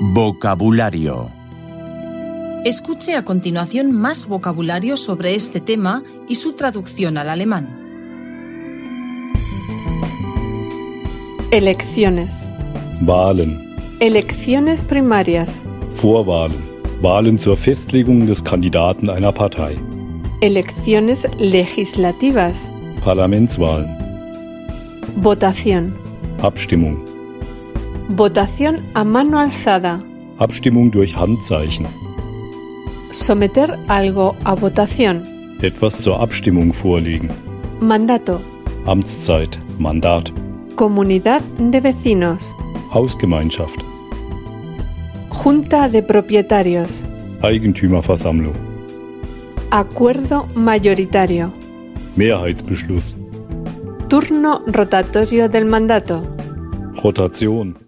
Vocabulario. Escuche a continuación más vocabulario sobre este tema y su traducción al alemán. Elecciones. Wahlen. Elecciones primarias. Vorwahlen. Wahlen zur Festlegung des Kandidaten einer Partei. Elecciones legislativas. Parlamentswahlen. Votación. Abstimmung. Votación a mano alzada. Abstimmung durch Handzeichen. Someter algo a votación. Etwas zur Abstimmung vorlegen. Mandato. Amtszeit. Mandat. Comunidad de vecinos. Hausgemeinschaft. Junta de propietarios. Eigentümerversammlung. Acuerdo mayoritario. Mehrheitsbeschluss. Turno rotatorio del mandato. Rotation.